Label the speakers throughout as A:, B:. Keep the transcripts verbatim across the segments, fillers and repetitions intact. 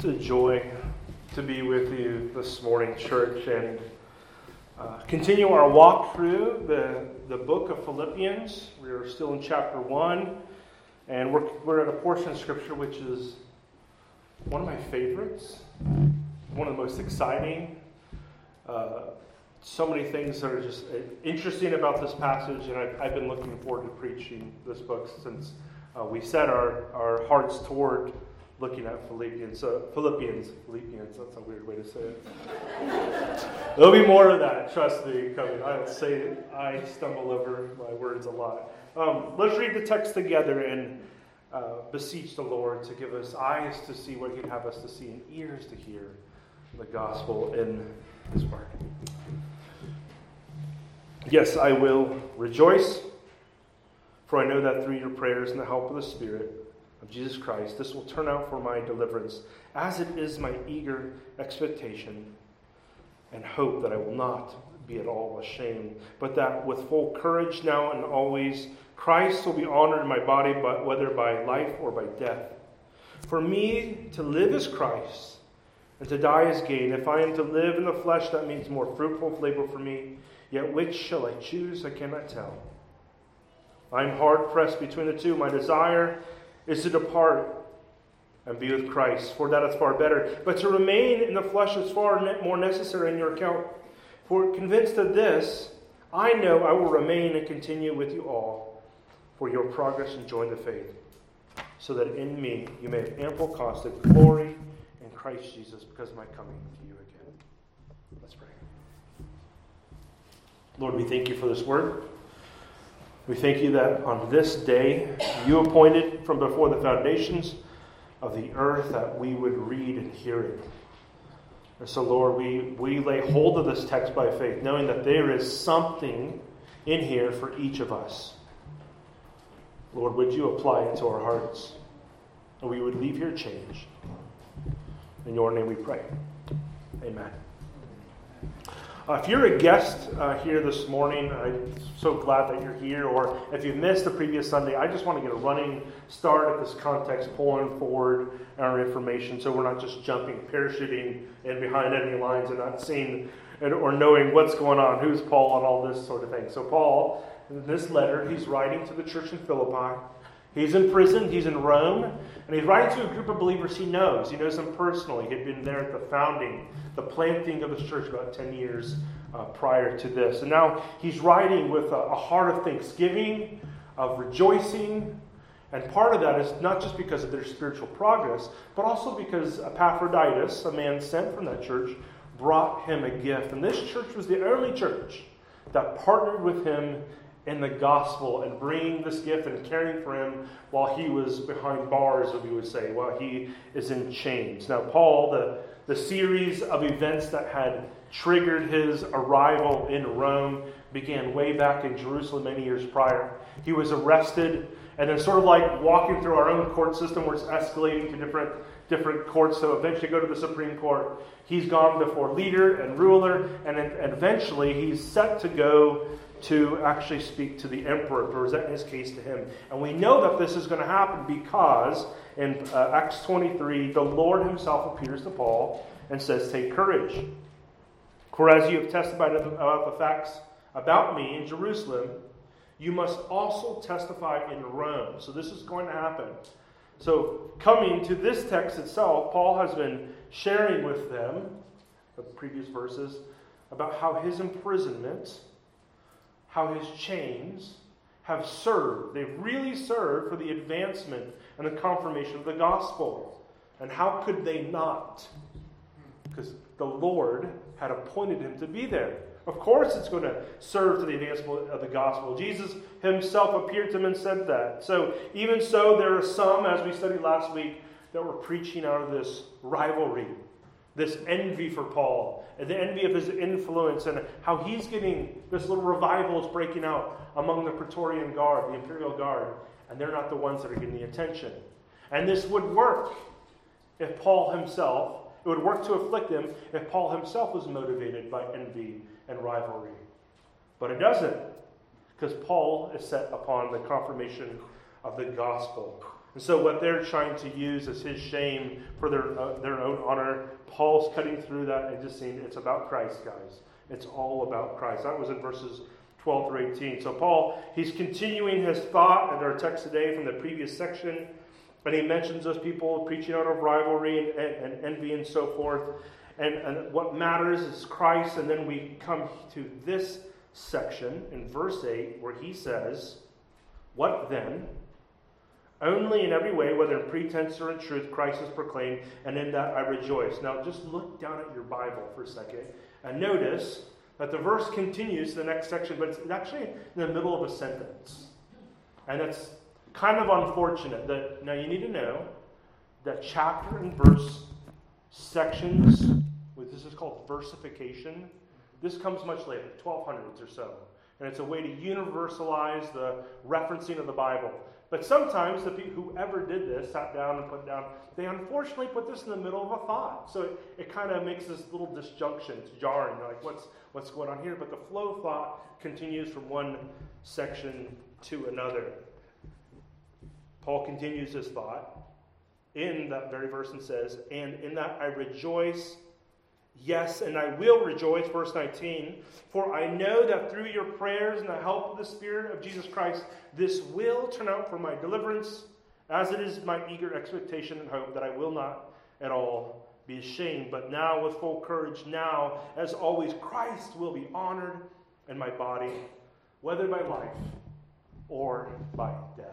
A: It's a joy to be with you this morning, church, and uh, continue our walk through the, the book of Philippians. We are still in chapter one, and we're, we're at a portion of Scripture which is one of my favorites, one of the most exciting. Uh, so many things that are just interesting about this passage, and I've, I've been looking forward to preaching this book since uh, we set our, our hearts toward looking at Philippians. Uh, Philippians. Philippians, that's a weird way to say it. There'll be more of that, trust me, coming. I don't say it. I stumble over my words a lot. Um, let's read the text together and uh, beseech the Lord to give us eyes to see what He'd have us to see and ears to hear the gospel in His Word. Yes, I will rejoice, for I know that through your prayers and the help of the Spirit of Jesus Christ, this will turn out for my deliverance, as it is my eager expectation and hope that I will not be at all ashamed, but that with full courage now and always, Christ will be honored in my body, but whether by life or by death. For me, to live is Christ, and to die is gain. If I am to live in the flesh, that means more fruitful labor for me. Yet which shall I choose? I cannot tell. I am hard pressed between the two. My desire is to depart and be with Christ, for that is far better. But to remain in the flesh is far more necessary in your account. For convinced of this, I know I will remain and continue with you all for your progress and joy in the faith, so that in me you may have ample cause of glory in Christ Jesus because of my coming to you again. Let's pray. Lord, we thank you for this word. We thank you that on this day you appointed from before the foundations of the earth that we would read and hear it. And so, Lord, we, we lay hold of this text by faith, knowing that there is something in here for each of us. Lord, would you apply it to our hearts, and we would leave here changed. In your name we pray. Amen. Uh, if you're a guest uh, here this morning, I'm so glad that you're here. Or if you missed the previous Sunday, I just want to get a running start at this context, pulling forward our information so we're not just jumping, parachuting in behind enemy lines and not seeing or knowing what's going on, who's Paul, and all this sort of thing. So Paul, in this letter, he's writing to the church in Philippi. He's in prison, he's in Rome, and he's writing to a group of believers he knows. He knows them personally. He had been there at the founding, the planting of this church about ten years uh, prior to this. And now he's writing with a, a heart of thanksgiving, of rejoicing, and part of that is not just because of their spiritual progress, but also because Epaphroditus, a man sent from that church, brought him a gift. And this church was the only church that partnered with him in the gospel and bringing this gift and caring for him while he was behind bars, as we would say, while he is in chains. Now, Paul, the, the series of events that had triggered his arrival in Rome began way back in Jerusalem many years prior. He was arrested, and then sort of like walking through our own court system where it's escalating to different different courts, so eventually go to the Supreme Court. He's gone before leader and ruler, and then eventually he's set to go to actually speak to the emperor, present his case to him. And we know that this is going to happen because in uh, Acts twenty-three, the Lord himself appears to Paul and says, take courage. For as you have testified about the facts about me in Jerusalem, you must also testify in Rome. So this is going to happen. So coming to this text itself, Paul has been sharing with them, the previous verses, about how his imprisonment, how his chains have served. They've really served for the advancement and the confirmation of the gospel. And how could they not? Because the Lord had appointed him to be there. Of course it's going to serve to the advancement of the gospel. Jesus himself appeared to him and said that. So even so, there are some, as we studied last week, that were preaching out of this rivalry, this envy for Paul, and the envy of his influence, and how he's getting this little revival is breaking out among the Praetorian Guard, the Imperial Guard, and they're not the ones that are getting the attention. And this would work if Paul himself, it would work to afflict him if Paul himself was motivated by envy and rivalry. But it doesn't, because Paul is set upon the confirmation of the gospel. And so what they're trying to use as his shame for their uh, their own honor, Paul's cutting through that and just saying it's about Christ, guys. It's all about Christ. That was in verses twelve through eighteen. So Paul, he's continuing his thought in our text today from the previous section. And he mentions those people preaching out of rivalry and, and, and envy and so forth. And, and what matters is Christ. And then we come to this section in verse eight where he says, "What then? Only in every way, whether in pretense or in truth, Christ is proclaimed, and in that I rejoice." Now just look down at your Bible for a second and notice that the verse continues to the next section, but it's actually in the middle of a sentence. And that's kind of unfortunate. That now you need to know that chapter and verse sections, this is called versification. This comes much later, twelve hundreds or so. And it's a way to universalize the referencing of the Bible. But sometimes the people, whoever did this, sat down and put down, they unfortunately put this in the middle of a thought. So it, it kind of makes this little disjunction. It's jarring. You're like, what's, what's going on here? But the flow of thought continues from one section to another. Paul continues his thought in that very verse and says, "And in that I rejoice, yes, and I will rejoice," verse nineteen, "for I know that through your prayers and the help of the Spirit of Jesus Christ, this will turn out for my deliverance, as it is my eager expectation and hope that I will not at all be ashamed, but now with full courage, now, as always, Christ will be honored in my body, whether by life or by death."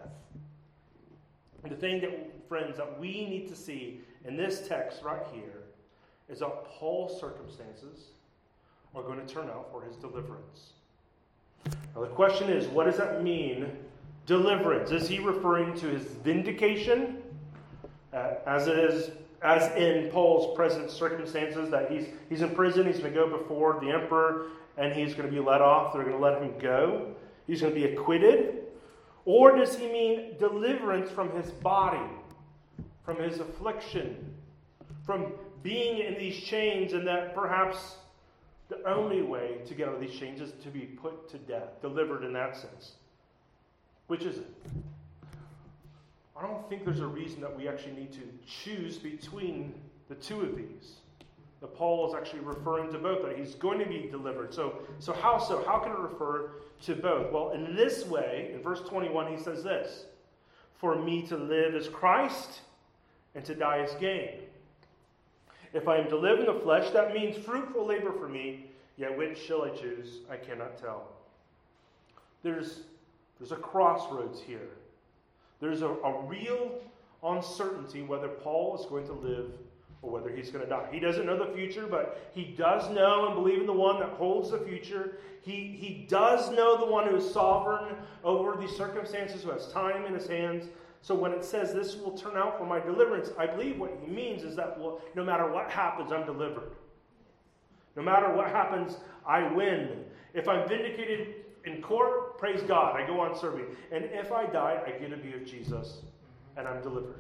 A: And the thing that, friends, that we need to see in this text right here is that Paul's circumstances are going to turn out for his deliverance. Now the question is, what does that mean, deliverance? Is he referring to his vindication, uh, as it is, as in Paul's present circumstances, that he's he's in prison, he's going to go before the emperor, and he's going to be let off, they're going to let him go, he's going to be acquitted? Or does he mean deliverance from his body, from his affliction, from being in these chains, and that perhaps the only way to get out of these chains is to be put to death, delivered in that sense? Which is it? I don't think there's a reason that we actually need to choose between the two of these. That Paul is actually referring to both, that he's going to be delivered. So, so how so? How can it refer to both? Well, in this way, in verse twenty-one, he says this: "For me to live is Christ, and to die is gain. If I am to live in the flesh, that means fruitful labor for me, yet which shall I choose? I cannot tell." There's, there's a crossroads here. There's a, a real uncertainty whether Paul is going to live or whether he's going to die. He doesn't know the future, but he does know and believe in the one that holds the future. He, he does know the one who is sovereign over these circumstances, who has time in his hands. So when it says this will turn out for my deliverance, I believe what he means is that, well, no matter what happens, I'm delivered. No matter what happens, I win. If I'm vindicated in court, praise God, I go on serving. And if I die, I get to be with Jesus, and I'm delivered.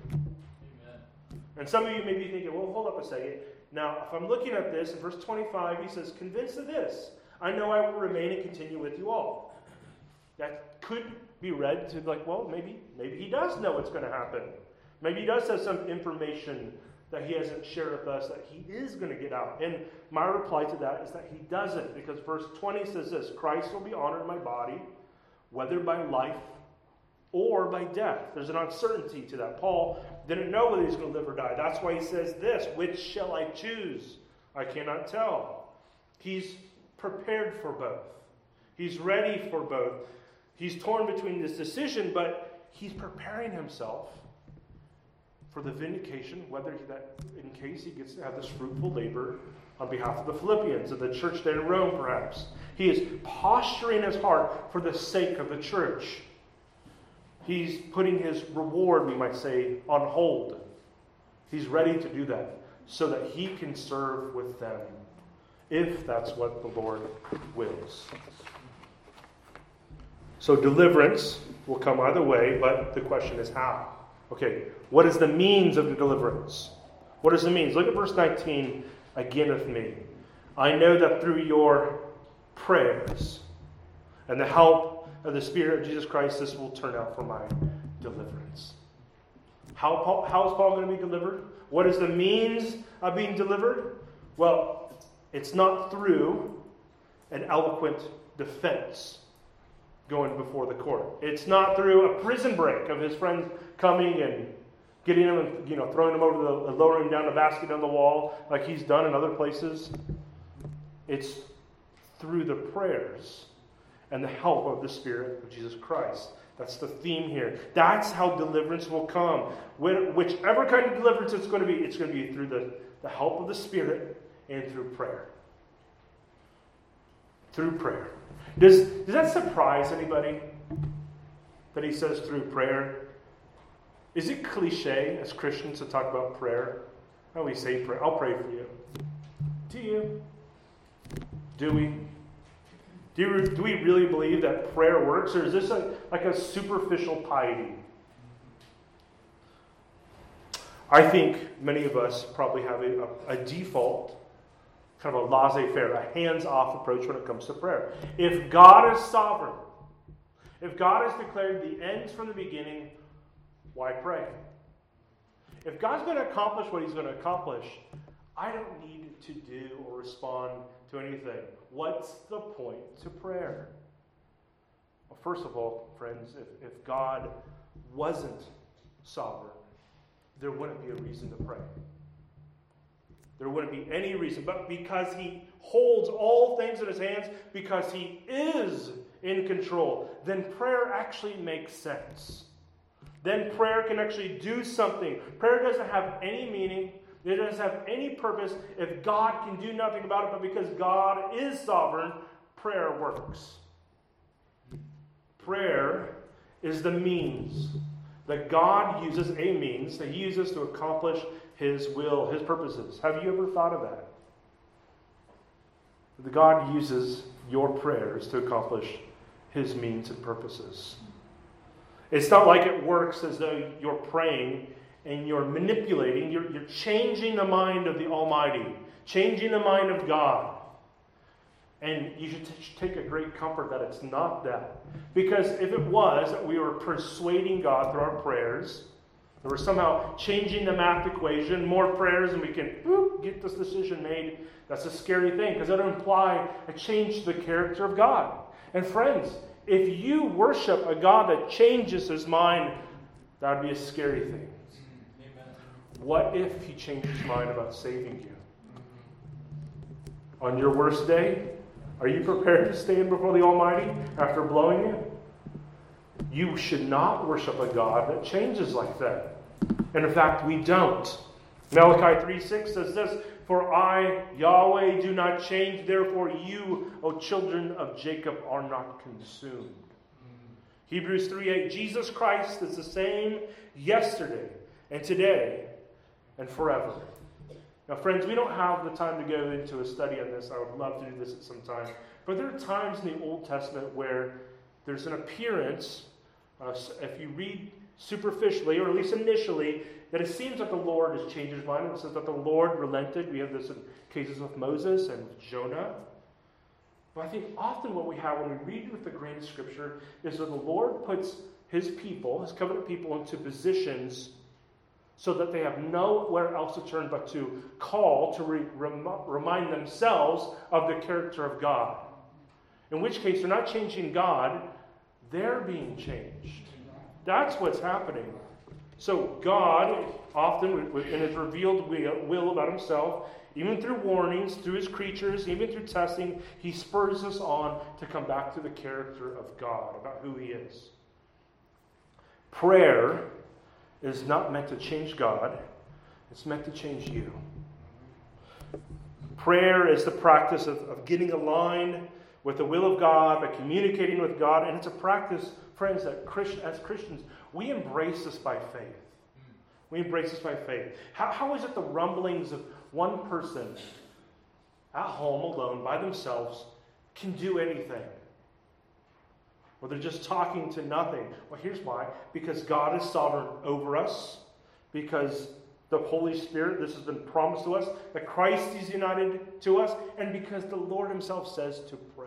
A: And some of you may be thinking, well, hold up a second. Now, if I'm looking at this, in verse twenty-five, he says, "Convinced of this, I know I will remain and continue with you all." That could be read to like, well, maybe, maybe he does know what's going to happen. Maybe he does have some information that he hasn't shared with us that he is going to get out. And my reply to that is that he doesn't, because verse twenty says this: "Christ will be honored in my body, whether by life or by death." There's an uncertainty to that. Paul didn't know whether he's going to live or die. That's why he says this: "Which shall I choose? I cannot tell." He's prepared for both. He's ready for both. He's torn between this decision, but he's preparing himself for the vindication, whether he, that in case he gets to have this fruitful labor on behalf of the Philippians, of the church there in Rome perhaps. He is posturing his heart for the sake of the church. He's putting his reward, we might say, on hold. He's ready to do that so that he can serve with them, if that's what the Lord wills. So deliverance will come either way, but the question is how. Okay, what is the means of the deliverance? What is the means? Look at verse nineteen again with me. "I know that through your prayers and the help of the Spirit of Jesus Christ, this will turn out for my deliverance." How, Paul, how is Paul going to be delivered? What is the means of being delivered? Well, it's not through an eloquent defense going before the court. It's not through a prison break of his friends coming and getting him and, you know, throwing him over the, lowering him down the basket on the wall like he's done in other places. It's through the prayers and the help of the Spirit of Jesus Christ. That's the theme here. That's how deliverance will come. Whichever kind of deliverance it's going to be, it's going to be through the, the help of the Spirit and through prayer. Through prayer. Does, does that surprise anybody that he says through prayer? Is it cliche as Christians to talk about prayer? Oh, we say prayer. I'll pray for you. Do you? Do we? Do, you, do we really believe that prayer works? Or is this a, like a superficial piety? I think many of us probably have a, a, a default, kind of a laissez-faire, a hands-off approach when it comes to prayer. If God is sovereign, if God has declared the ends from the beginning, why pray? If God's going to accomplish what he's going to accomplish, I don't need to do or respond to anything. What's the point to prayer? Well, first of all, friends, if, if God wasn't sovereign, there wouldn't be a reason to pray. There wouldn't be any reason. But because he holds all things in his hands, because he is in control, then prayer actually makes sense. Then prayer can actually do something. Prayer doesn't have any meaning. It doesn't have any purpose if God can do nothing about it. But because God is sovereign, prayer works. Prayer is the means that God uses, a means that he uses to accomplish his will, his purposes. Have you ever thought of that? That God uses your prayers to accomplish his means and purposes. It's not like it works as though you're praying and you're manipulating, you're, you're changing the mind of the Almighty, changing the mind of God. And you should t- take a great comfort that it's not that. Because if it was that we were persuading God through our prayers, that we're somehow changing the math equation, more prayers and we can whoop, get this decision made, that's a scary thing because that would imply a change to the character of God. And friends, if you worship a God that changes his mind, that would be a scary thing. Amen. What if he changed his mind about saving you? On your worst day, are you prepared to stand before the Almighty after blowing it? You should not worship a God that changes like that. And in fact, we don't. Malachi three six says this, "For I, Yahweh, do not change, therefore you, O children of Jacob, are not consumed." Mm. Hebrews three eight, Jesus Christ is the same yesterday and today and forever. Now, friends, we don't have the time to go into a study on this. I would love to do this at some time. But there are times in the Old Testament where there's an appearance, uh, if you read superficially, or at least initially, that it seems that the Lord has changed his mind. It says that the Lord relented. We have this in cases with Moses and with Jonah. But I think often what we have when we read with the grain of Scripture is that the Lord puts his people, his covenant people, into positions so that they have nowhere else to turn but to call, to re- rem- remind themselves of the character of God. In which case, they're not changing God, they're being changed. That's what's happening. So God, often in his revealed will about himself, even through warnings, through his creatures, even through testing, he spurs us on to come back to the character of God, about who he is. Prayer is not meant to change God. It's meant to change you. Prayer is the practice of, of getting aligned with the will of God, by communicating with God. And it's a practice, friends, that Christ, as Christians, we embrace this by faith. We embrace this by faith. How, how is it the rumblings of one person at home alone by themselves can do anything? Or they're just talking to nothing. Well, here's why. Because God is sovereign over us. Because the Holy Spirit, this has been promised to us. That Christ is united to us. And because the Lord himself says to pray.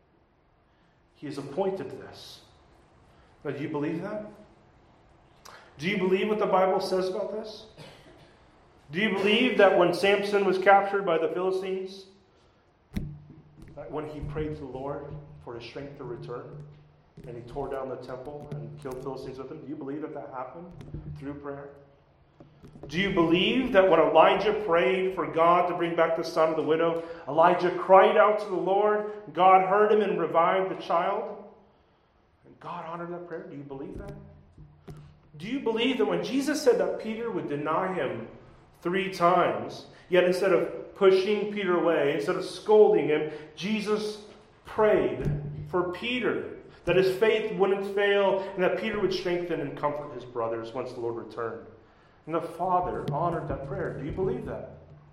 A: He has appointed this. Now, do you believe that? Do you believe what the Bible says about this? Do you believe that when Samson was captured by the Philistines, that when he prayed to the Lord for his strength to return, and he tore down the temple and killed Philistines with him, do you believe that that happened through prayer? Do you believe that when Elijah prayed for God to bring back the son of the widow, Elijah cried out to the Lord, God heard him and revived the child? And God honored that prayer? Do you believe that? Do you believe that when Jesus said that Peter would deny him three times, yet instead of pushing Peter away, instead of scolding him, Jesus prayed for Peter, that his faith wouldn't fail, and that Peter would strengthen and comfort his brothers once the Lord returned? And the Father honored that prayer. Do you believe that?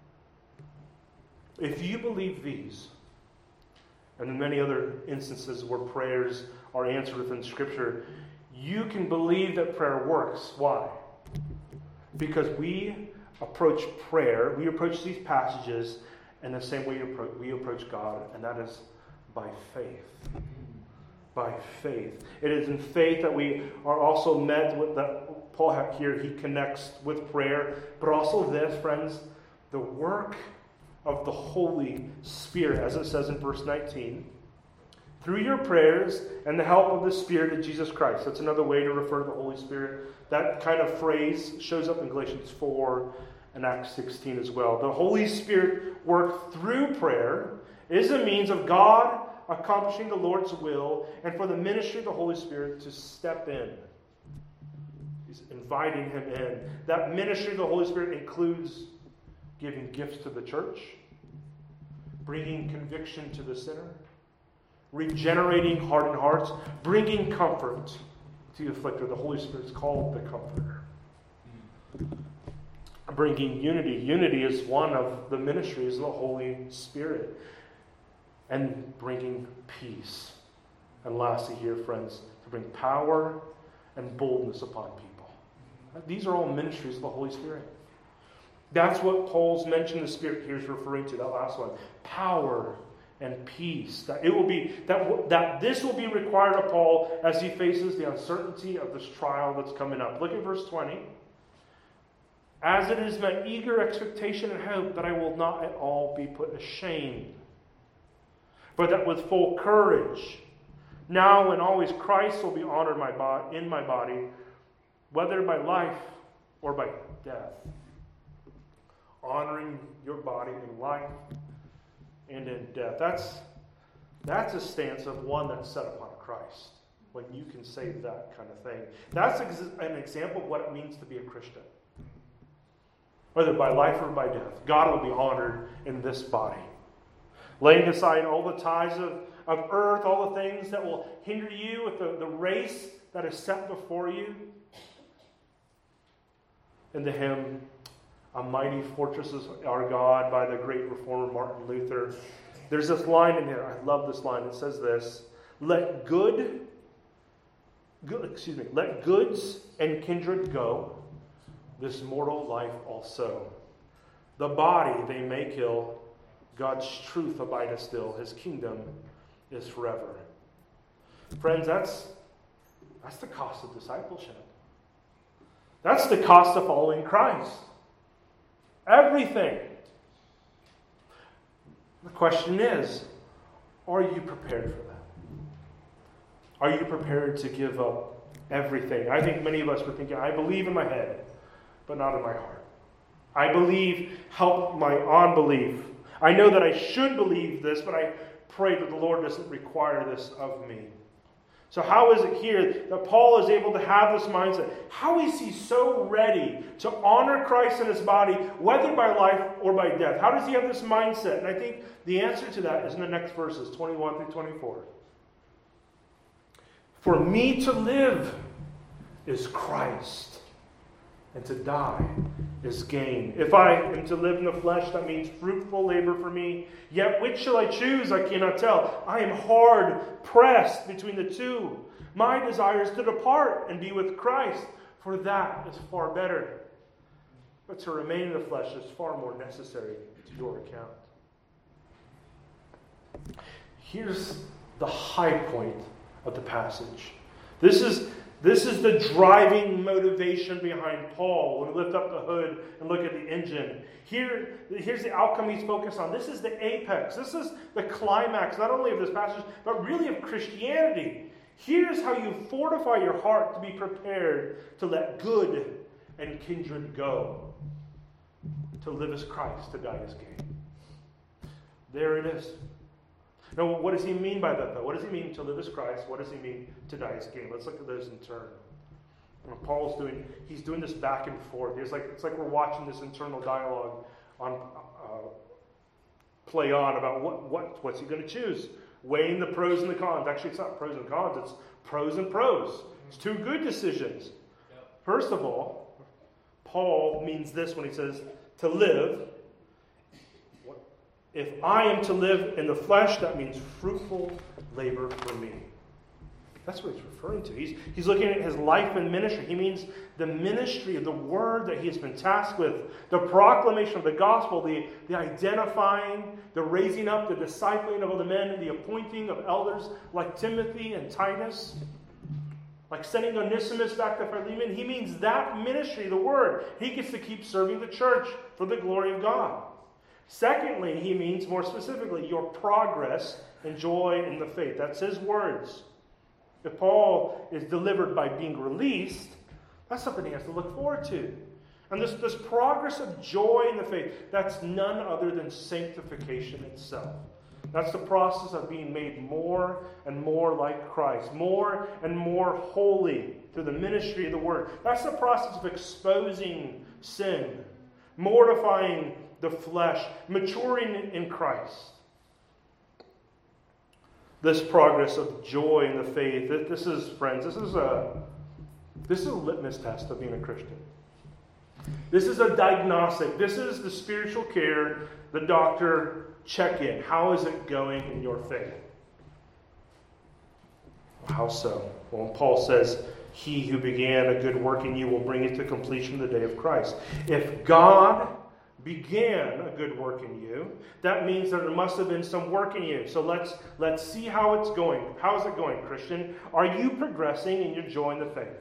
A: If you believe these, and in many other instances where prayers are answered within Scripture, you can believe that prayer works. Why? Because we approach prayer, we approach these passages in the same way we approach God, and that is by faith. By faith. It is in faith that we are also met with that. Paul here, he connects with prayer, but also this, friends, the work of the Holy Spirit, as it says in verse nineteen, through your prayers and the help of the Spirit of Jesus Christ. That's another way to refer to the Holy Spirit. That kind of phrase shows up in Galatians four and Acts sixteen as well. The Holy Spirit work through prayer is a means of God accomplishing the Lord's will and for the ministry of the Holy Spirit to step in. He's inviting him in. That ministry of the Holy Spirit includes giving gifts to the church, bringing conviction to the sinner, regenerating hardened hearts, bringing comfort to the afflicted. The Holy Spirit is called the Comforter. Bringing unity. Unity is one of the ministries of the Holy Spirit. And bringing peace. And lastly here, friends, to bring power and boldness upon people. These are all ministries of the Holy Spirit. That's what Paul's mentioned the Spirit here is referring to, that last one. Power and peace. That it will be that, that this will be required of Paul as he faces the uncertainty of this trial that's coming up. Look at verse twenty. As it is my eager expectation and hope that I will not at all be put ashamed, but that with full courage, now and always Christ will be honored my bo- in my body, whether by life or by death. Honoring your body in life and in death. That's, that's a stance of one that's set upon Christ. When you can say that kind of thing. That's ex- an example of what it means to be a Christian. Whether by life or by death, God will be honored in this body. Laying aside all the ties of, of earth, all the things that will hinder you with the, the race that is set before you. In the hymn, A Mighty Fortress is Our God, by the great reformer Martin Luther, there's this line in here. I love this line. It says this: Let good, good excuse me, let goods and kindred go, this mortal life also. The body they may kill, God's truth abideth still. His kingdom is forever. Friends, that's, that's the cost of discipleship. That's the cost of following Christ. Everything. The question is, are you prepared for that? Are you prepared to give up everything? I think many of us were thinking, I believe in my head, but not in my heart. I believe, help my unbelief. I know that I should believe this, but I pray that the Lord doesn't require this of me. So how is it here that Paul is able to have this mindset? How is he so ready to honor Christ in his body, whether by life or by death? How does he have this mindset? And I think the answer to that is in the next verses, twenty-one through twenty-four. For me to live is Christ, and to die is gain. If I am to live in the flesh, that means fruitful labor for me. Yet which shall I choose? I cannot tell. I am hard pressed between the two. My desire is to depart and be with Christ, for that is far better. But to remain in the flesh is far more necessary to your account. Here's the high point of the passage. This is This is the driving motivation behind Paul when we lift up the hood and look at the engine. Here, here's the outcome he's focused on. This is the apex. This is the climax, not only of this passage, but really of Christianity. Here's how you fortify your heart to be prepared to let good and kindred go. To live as Christ, to die as gain. There it is. Now, what does he mean by that, though? What does he mean to live as Christ? What does he mean to die as gain? Let's look at those in turn. And Paul's doing, he's doing this back and forth. It's like, it's like we're watching this internal dialogue on uh, play on about what, what what's he going to choose. Weighing the pros and the cons. Actually, it's not pros and cons. It's pros and pros. It's two good decisions. First of all, Paul means this when he says to live. If I am to live in the flesh, that means fruitful labor for me. That's what he's referring to. He's, he's looking at his life and ministry. He means the ministry of the word that he has been tasked with, the proclamation of the gospel, the, the identifying, the raising up, the discipling of other men, the appointing of elders like Timothy and Titus, like sending Onesimus back to Philemon. He means that ministry, the word. He gets to keep serving the church for the glory of God. Secondly, he means more specifically your progress and joy in the faith. That's his words. If Paul is delivered by being released, that's something he has to look forward to. And this, this progress of joy in the faith, that's none other than sanctification itself. That's the process of being made more and more like Christ, more and more holy through the ministry of the word. That's the process of exposing sin, mortifying the flesh, maturing in Christ. This progress of joy in the faith, this is, friends, this is a this is a litmus test of being a Christian. This is a diagnostic. This is the spiritual care, the doctor check-in. How is it going in your faith? How so? Well, Paul says, he who began a good work in you will bring it to completion the day of Christ. If God began a good work in you, that means that there must have been some work in you. So let's let's see how it's going. How is it going, Christian? Are you progressing in your joy in the faith?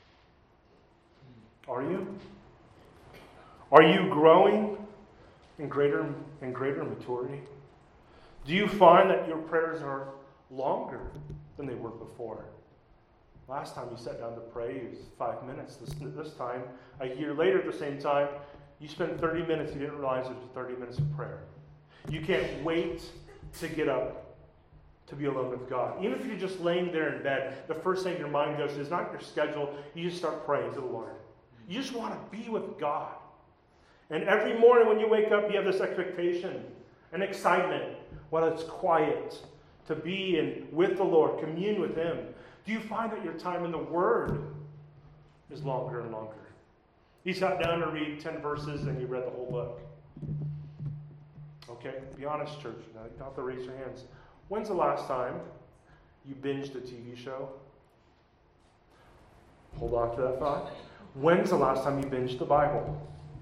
A: Are you? Are you growing in greater in greater maturity? Do you find that your prayers are longer than they were before? Last time you sat down to pray, it was five minutes. This, this time, a year later at the same time, you spent thirty minutes, you didn't realize it was thirty minutes of prayer. You can't wait to get up to be alone with God. Even if you're just laying there in bed, the first thing your mind goes to is not your schedule. You just start praying to the Lord. You just want to be with God. And every morning when you wake up, you have this expectation and excitement while it's quiet to be in with the Lord, commune with Him. Do you find that your time in the Word is longer and longer? You sat down to read ten verses and you read the whole book. Okay, be honest, church. Now, you don't have to raise your hands. When's the last time you binged a T V show? Hold on to that thought. When's the last time you binged the Bible?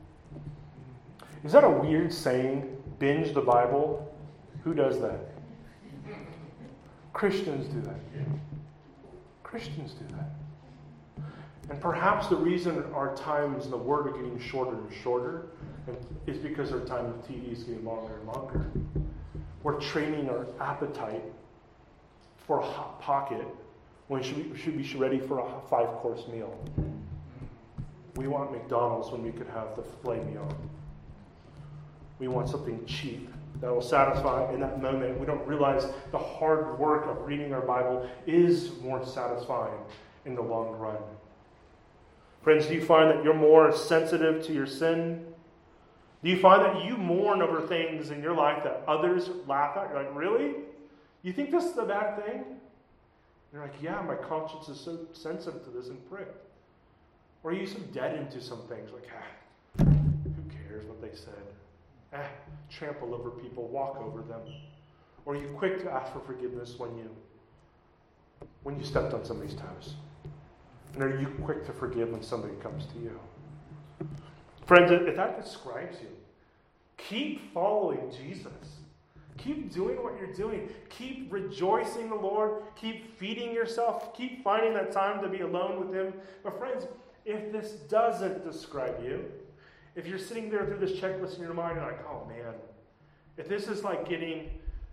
A: Is that a weird saying, binge the Bible? Who does that? Christians do that. Christians do that. And perhaps the reason our times in the Word are getting shorter and shorter is because our time with T V is getting longer and longer. We're training our appetite for a hot pocket when we should be ready for a five-course meal. We want McDonald's when we could have the filet mignon. We want something cheap that will satisfy in that moment. We don't realize the hard work of reading our Bible is more satisfying in the long run. Friends, do you find that you're more sensitive to your sin? Do you find that you mourn over things in your life that others laugh at? You're like, really? You think this is a bad thing? You're like, yeah, my conscience is so sensitive to this and pricked. Or are you so dead into some things? Like, ah, who cares what they said? Ah, trample over people, walk over them. Or are you quick to ask for forgiveness when you when you stepped on somebody's toes? And are you quick to forgive when somebody comes to you? Friends, if that describes you, keep following Jesus. Keep doing what you're doing. Keep rejoicing the Lord. Keep feeding yourself. Keep finding that time to be alone with Him. But friends, if this doesn't describe you, if you're sitting there through this checklist in your mind and you're like, oh man, if this is like getting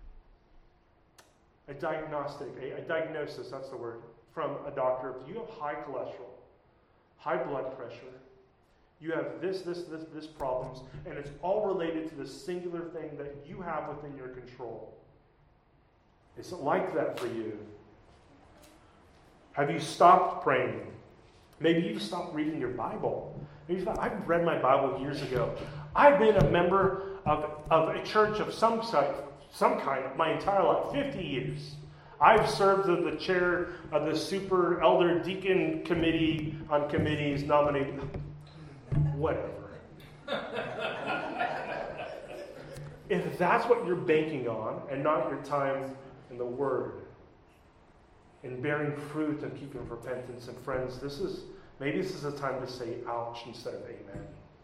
A: a diagnostic, a, a diagnosis, that's the word, from a doctor, if you have high cholesterol, high blood pressure, you have this, this, this, this problems, and it's all related to the singular thing that you have within your control. Is it like that for you? Have you stopped praying? Maybe you've stopped reading your Bible. Maybe you've, I've read my Bible years ago. I've been a member of, of a church of some sort, some kind my entire life, fifty years. I've served as the chair of the super elder deacon committee on committees nominated. Whatever. If that's what you're banking on and not your time in the Word and bearing fruit and keeping repentance, and friends, this is maybe this is a time to say ouch instead of amen.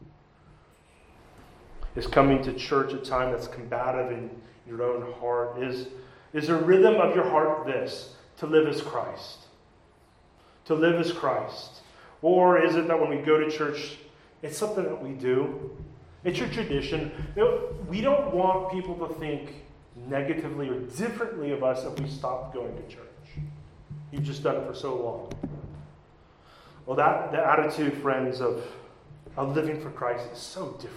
A: Is coming to church a time that's combative in your own heart? Is, is a rhythm of your heart this? To live as Christ. To live as Christ. Or is it that when we go to church, it's something that we do? It's your tradition. We don't want people to think negatively or differently of us if we stop going to church. You've just done it for so long. Well, that the attitude, friends, of, of living for Christ is so different.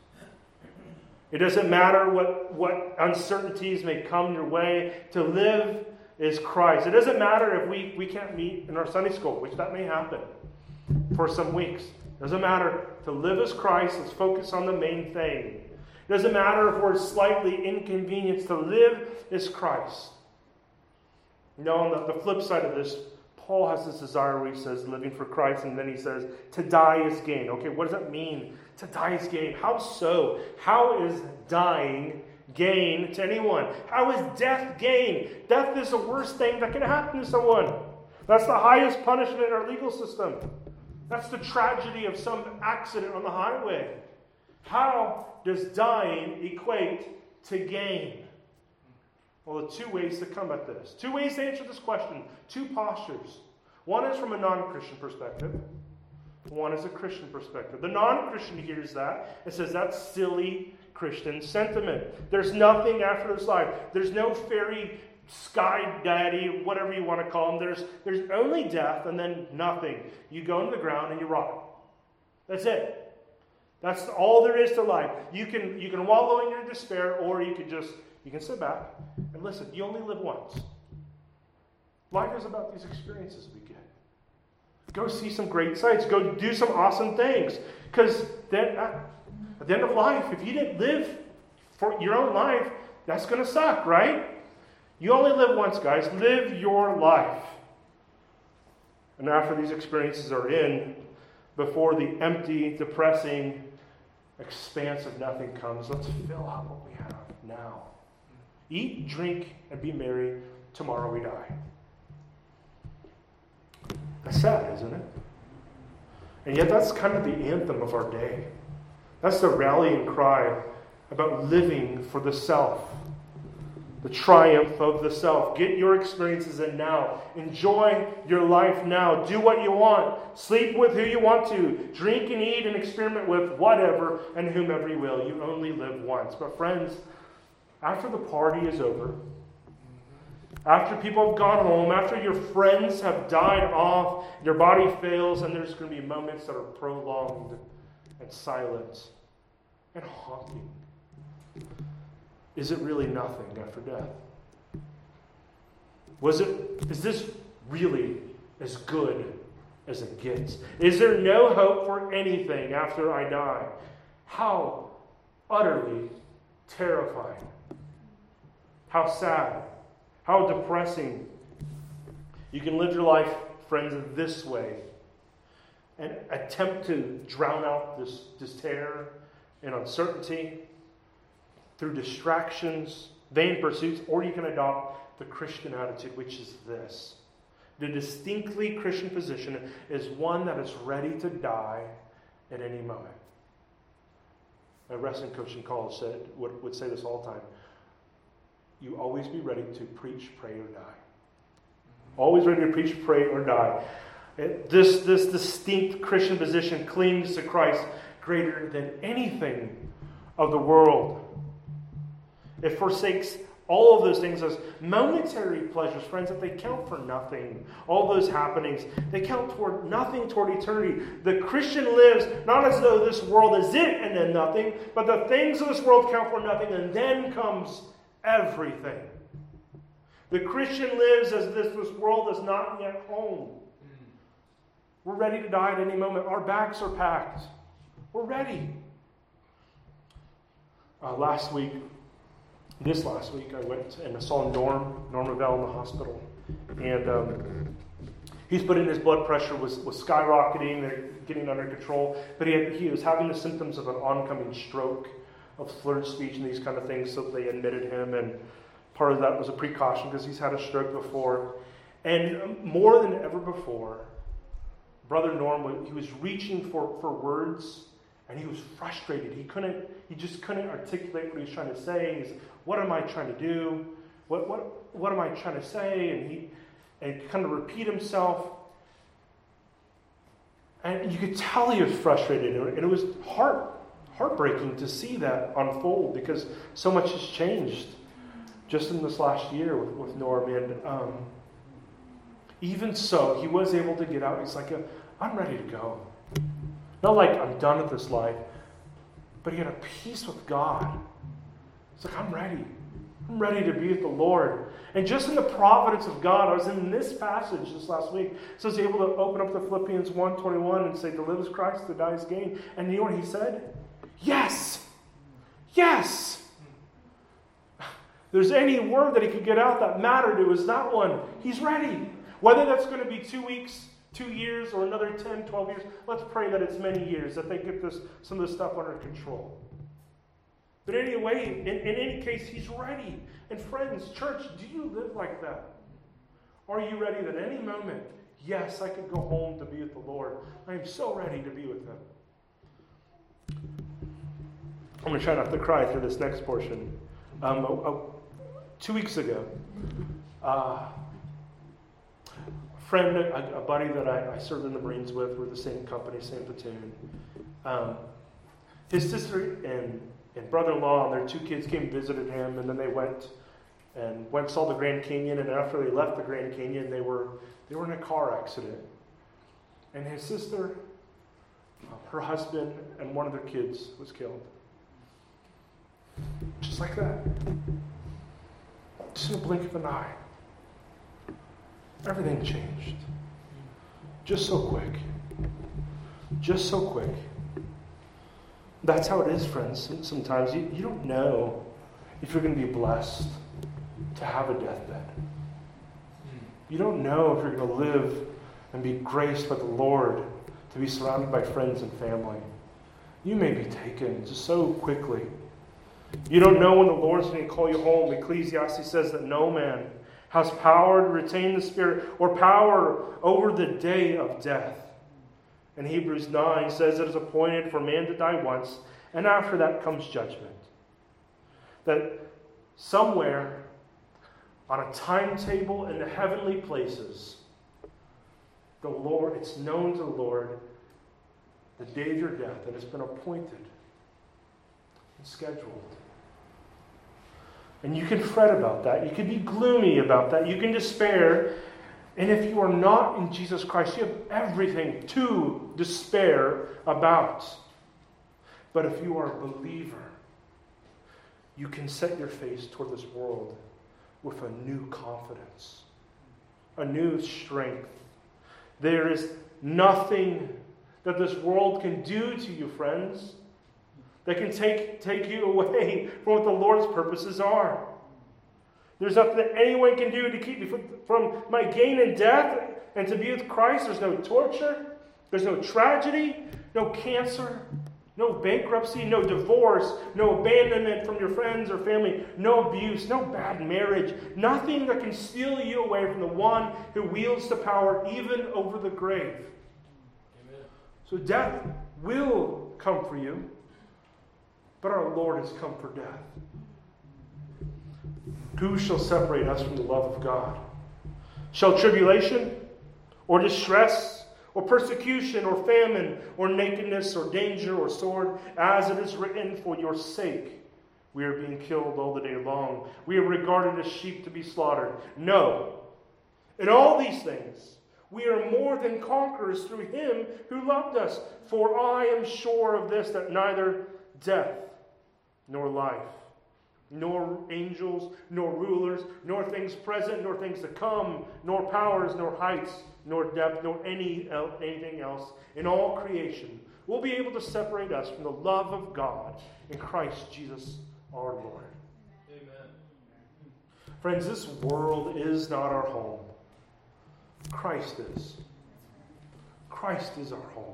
A: It doesn't matter what, what uncertainties may come your way. To live is Christ. It doesn't matter if we, we can't meet in our Sunday school, which that may happen for some weeks. It doesn't matter. To live as Christ, let's focus on the main thing. It doesn't matter if we're slightly inconvenienced. To live is Christ. You know, on the, the flip side of this, Paul has this desire where he says, living for Christ, and then he says, to die is gain. Okay, what does that mean? To die is gain. How so? How is dying gain to anyone? How is death gain? Death is the worst thing that can happen to someone. That's the highest punishment in our legal system. That's the tragedy of some accident on the highway. How does dying equate to gain? Well, there are two ways to come at this. Two ways to answer this question. Two postures. One is from a non-Christian perspective. One is a Christian perspective. The non-Christian hears that and says, that's silly Christian sentiment. There's nothing after this life. There's no fairy sky daddy, whatever you want to call him. There's, there's only death and then nothing. You go into the ground and you rot. That's it. That's all there is to life. You can, you can wallow in your despair, or you can just You can sit back and listen. You only live once. Life is about these experiences we get. Go see some great sights. Go do some awesome things. Because then at the end of life, if you didn't live for your own life, that's going to suck, right? You only live once, guys. Live your life. And after these experiences are in, before the empty, depressing expanse of nothing comes, let's fill out what we have now. Eat, drink, and be merry. Tomorrow we die. That's sad, isn't it? And yet that's kind of the anthem of our day. That's the rallying cry about living for the self. The triumph of the self. Get your experiences in now. Enjoy your life now. Do what you want. Sleep with who you want to. Drink and eat and experiment with whatever and whomever you will. You only live once. But friends, after the party is over, after people have gone home, after your friends have died off, your body fails, and there's going to be moments that are prolonged and silent and haunting. Is it really nothing after death? Was it, is this really as good as it gets? Is there no hope for anything after I die? How utterly terrifying. How sad. How depressing. You can live your life, friends, this way and attempt to drown out this, this terror and uncertainty through distractions, vain pursuits, or you can adopt the Christian attitude, which is this. The distinctly Christian position is one that is ready to die at any moment. My wrestling coach in college said, would, would say this all the time. you always be ready to preach, pray, or die. Always ready to preach, pray, or die. This, this distinct Christian position clings to Christ greater than anything of the world. It forsakes all of those things as momentary pleasures, friends, that they count for nothing. All those happenings, they count toward nothing toward eternity. The Christian lives not as though this world is it and then nothing, but the things of this world count for nothing, and then comes everything. The Christian lives as this, this world is not yet home. We're ready to die at any moment. Our bags are packed. We're ready. Uh, last week, this last week, I went and I saw Norm, Norm Revell in the hospital. And um, he's put in his blood pressure was, was skyrocketing, they're getting under control. But he, had, he was having the symptoms of an oncoming stroke, of slurred speech and these kind of things, so they admitted him. And part of that was a precaution because he's had a stroke before. And more than ever before, Brother Norm, he was reaching for, for words, and he was frustrated. He couldn't, he just couldn't articulate what he was trying to say. He's, what am I trying to do? What what what am I trying to say? And he and kind of repeat himself. And you could tell he was frustrated. And it was heart heartbreaking to see that unfold because so much has changed just in this last year with, with Norm. And um, even so, he was able to get out. He's like, I'm ready to go. Not like I'm done with this life, but he had a peace with God. He's like, I'm ready. I'm ready to be with the Lord. And just in the providence of God, I was in this passage this last week, so I was able to open up the Philippians one twenty-one and say, to live is Christ, to die is gain. And you know what he said? Yes! Yes! There's any word that he could get out that mattered, it was that one. He's ready. Whether that's going to be two weeks, two years, or another ten, twelve years, let's pray that it's many years, that they get this some of this stuff under control. But anyway, in, in any case, he's ready. And friends, church, do you live like that? Are you ready that any moment, yes, I could go home to be with the Lord. I am so ready to be with him. I'm going to try not to cry through this next portion. Um, a, a, two weeks ago, uh, a friend, a, a buddy that I, I served in the Marines with, we're the same company, same platoon. Um, his sister and, and brother-in-law and their two kids came and visited him, and then they went and went and saw the Grand Canyon. And after they left the Grand Canyon, they were they were in a car accident. And his sister, her husband, and one of their kids was killed. Just like that. Just in a blink of an eye. Everything changed. Just so quick. Just so quick. That's how it is, friends. Sometimes you, you don't know if you're going to be blessed to have a deathbed. You don't know if you're going to live and be graced by the Lord to be surrounded by friends and family. You may be taken just so quickly. You don't know when the Lord's going to call you home. Ecclesiastes says that no man has power to retain the Spirit or power over the day of death. And Hebrews nine says it is appointed for man to die once, and after that comes judgment. That somewhere on a timetable in the heavenly places, the Lord, it's known to the Lord the day of your death, and it's been appointed and scheduled. And you can fret about that. You can be gloomy about that. You can despair. And if you are not in Jesus Christ, you have everything to despair about. But if you are a believer, you can set your face toward this world with a new confidence, a new strength. There is nothing that this world can do to you, friends, that can take, take you away from what the Lord's purposes are. There's nothing that anyone can do to keep me from, from my gain in death and to be with Christ. There's no torture. There's no tragedy, no cancer, no bankruptcy, no divorce, no abandonment from your friends or family, no abuse, no bad marriage. Nothing that can steal you away from the one who wields the power even over the grave. Amen. So death will come for you, but our Lord has come for death. Who shall separate us from the love of God? Shall tribulation, or distress, or persecution, or famine, or nakedness, or danger, or sword? As it is written, for your sake we are being killed all the day long. We are regarded as sheep to be slaughtered. No. In all these things, we are more than conquerors through him who loved us. For I am sure of this, that neither death, nor life, nor angels, nor rulers, nor things present, nor things to come, nor powers, nor heights, nor depth, nor any anything else in all creation will be able to separate us from the love of God in Christ Jesus our Lord. Amen. Friends, this world is not our home. Christ is. Christ is our home.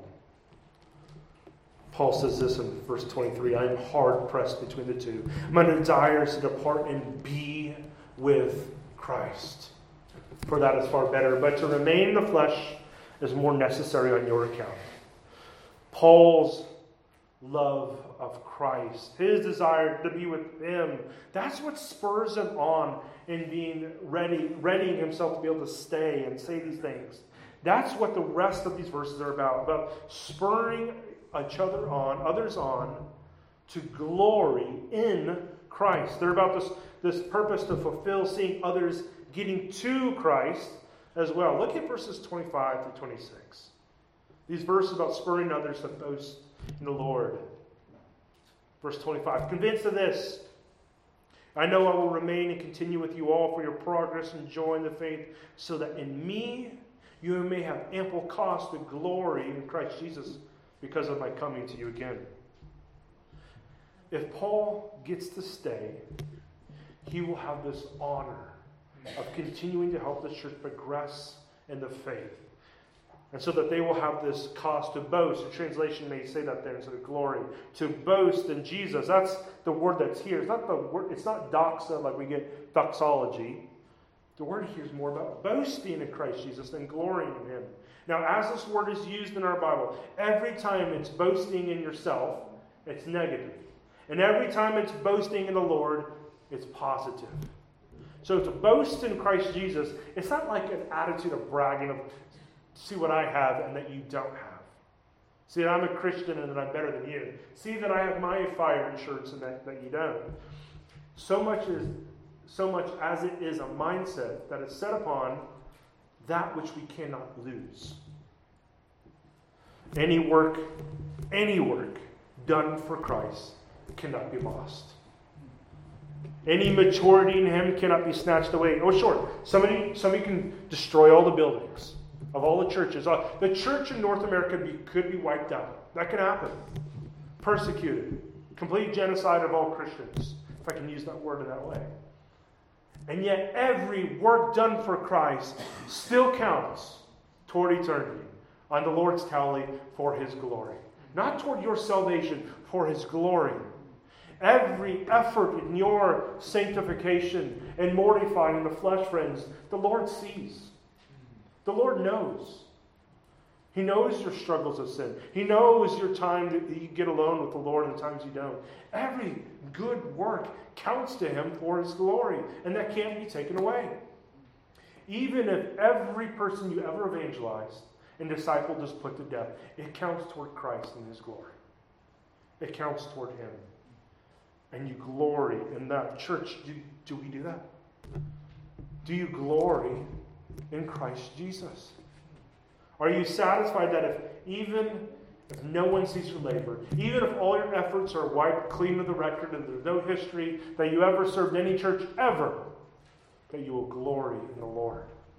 A: Paul says this in verse twenty-three, I am hard pressed between the two. My desire is to depart and be with Christ. For that is far better. But to remain in the flesh is more necessary on your account. Paul's love of Christ, his desire to be with him, that's what spurs him on in being ready, readying himself to be able to stay and say these things. That's what the rest of these verses are about, about spurring each other on, others on, to glory in Christ. They're about this, this purpose to fulfill, seeing others getting to Christ as well. Look at verses twenty-five through twenty-six. These verses about spurring others to boast in the Lord. Verse twenty-five, convinced of this, I know I will remain and continue with you all for your progress and joy in the faith, so that in me you may have ample cause to glory in Christ Jesus because of my coming to you again. If Paul gets to stay, he will have this honor of continuing to help the church progress in the faith. And so that they will have this cause to boast. The translation may say that there instead of glory. To boast in Jesus. That's the word that's here. It's not the word, it's not doxa like we get doxology. The word here is more about boasting in Christ Jesus than glorying in him. Now, as this word is used in our Bible, every time it's boasting in yourself, it's negative. And every time it's boasting in the Lord, it's positive. So to boast in Christ Jesus, it's not like an attitude of bragging of, see what I have and that you don't have. See that I'm a Christian and that I'm better than you. See that I have my fire insurance and that, that you don't. So much is so much as it is a mindset that is set upon that which we cannot lose. Any work, any work done for Christ cannot be lost. Any maturity in him cannot be snatched away. Oh, sure, somebody, somebody can destroy all the buildings of all the churches. The church in North America be, could be wiped out. That can happen. Persecuted. Complete genocide of all Christians, if I can use that word in that way. And yet every work done for Christ still counts toward eternity on the Lord's tally for his glory. Not toward your salvation, for his glory. Every effort in your sanctification and mortifying the flesh, friends, the Lord sees. The Lord knows. He knows your struggles of sin. He knows your time that you get alone with the Lord and the times you don't. Every good work counts to him for his glory, and that can't be taken away. Even if every person you ever evangelized and discipled is put to death, it counts toward Christ and his glory. It counts toward him. And you glory in that. Church, do, do we do that? Do you glory in Christ Jesus? Are you satisfied that if even if no one sees your labor, even if all your efforts are wiped clean of the record and there's no history that you ever served any church ever, that you will glory in the Lord?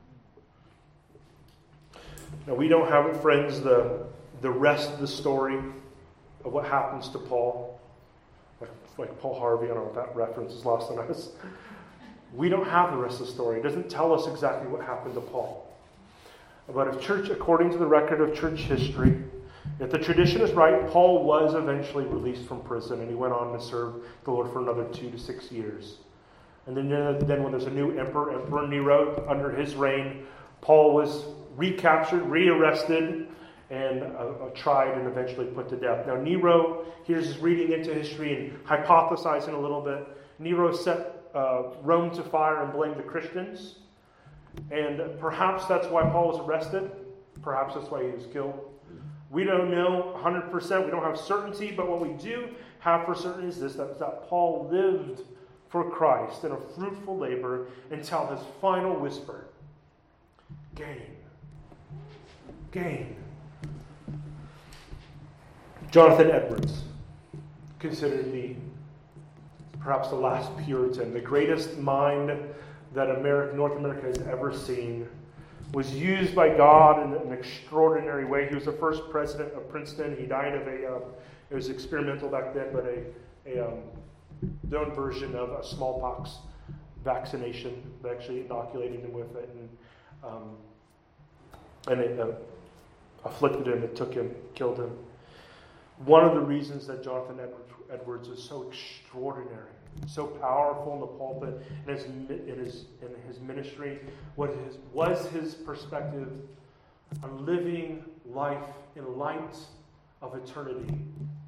A: Now, we don't have, friends, the, the rest of the story of what happens to Paul. Like, like Paul Harvey, I don't know if that reference is lost on us. We don't have the rest of the story. It doesn't tell us exactly what happened to Paul. But if church, according to the record of church history, if the tradition is right, Paul was eventually released from prison, and he went on to serve the Lord for another two to six years. And then, then when there's a new emperor, Emperor Nero, under his reign, Paul was recaptured, rearrested, and uh, tried and eventually put to death. Now Nero, here's reading into history and hypothesizing a little bit. Nero set uh, Rome to fire and blamed the Christians. And perhaps that's why Paul was arrested. Perhaps that's why he was killed. We don't know one hundred percent. We don't have certainty. But what we do have for certain is this, that, that Paul lived for Christ in a fruitful labor until his final whisper. Gain. Gain. Jonathan Edwards, considered the perhaps the last Puritan, the greatest mind that America, North America has ever seen, was used by God in an extraordinary way. He was the first president of Princeton. He died of a, uh, it was experimental back then, but a, a um, known version of a smallpox vaccination. They actually inoculated him with it, and um, and it uh, afflicted him. It took him, killed him. One of the reasons that Jonathan Edwards is so extraordinary, so powerful in the pulpit, in his in his in his ministry, what his was his perspective on living life in light of eternity.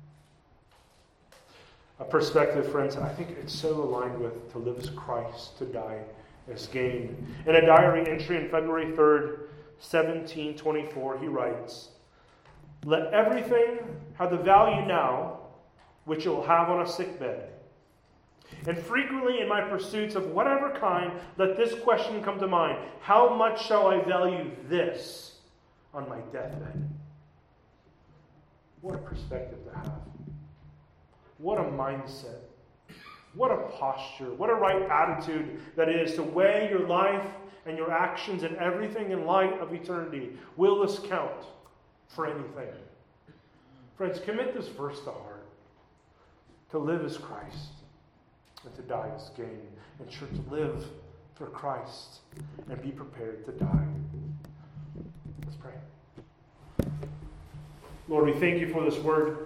A: A perspective, friends, I think it's so aligned with to live as Christ, to die as gain. In a diary entry on February third, seventeen twenty-four, he writes, "Let everything have the value now which it will have on a sick bed. And frequently in my pursuits of whatever kind, let this question come to mind: how much shall I value this on my deathbed?" What a perspective to have. What a mindset. What a posture. What a right attitude that is to weigh your life and your actions and everything in light of eternity. Will this count for anything? Friends, commit this verse to heart. To live as Christ and to die as gain. And church, live for Christ and be prepared to die. Let's pray. Lord, we thank you for this word.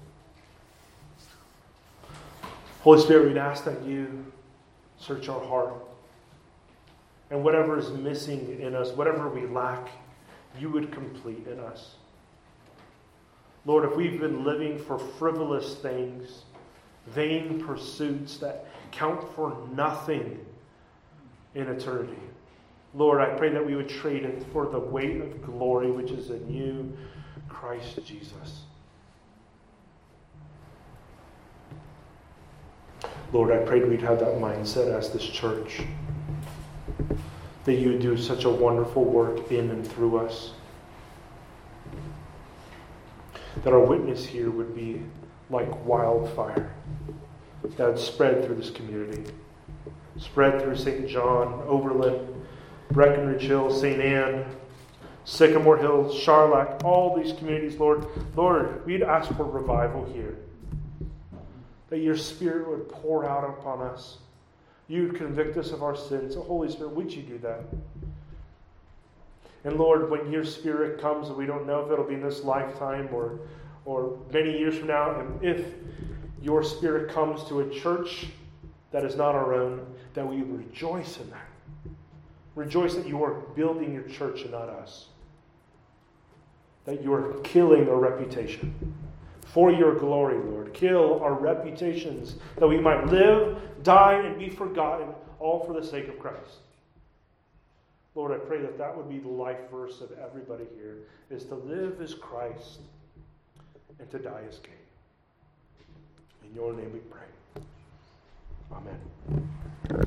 A: Holy Spirit, we'd ask that you search our heart. And whatever is missing in us, whatever we lack, you would complete in us. Lord, if we've been living for frivolous things, vain pursuits that count for nothing in eternity, Lord, I pray that we would trade it for the weight of glory which is in you, Christ Jesus. Lord, I pray we'd have that mindset as this church, that you would do such a wonderful work in and through us, that our witness here would be like wildfire that would spread through this community, spread through Saint John, Overland, Breckenridge Hill, Saint Anne, Sycamore Hills, Charlock, all these communities, Lord. Lord, we'd ask for revival here, that your Spirit would pour out upon us. You would convict us of our sins. So Holy Spirit, would you do that? And Lord, when your Spirit comes, and we don't know if it'll be in this lifetime or, or many years from now, and if your Spirit comes to a church that is not our own, that we would rejoice in that. Rejoice that you are building your church and not us. That you are killing our reputation. For your glory, Lord. Kill our reputations, that we might live, die, and be forgotten, all for the sake of Christ. Lord, I pray that that would be the life verse of everybody here, is to live as Christ and to die as King. In your name we pray. Amen.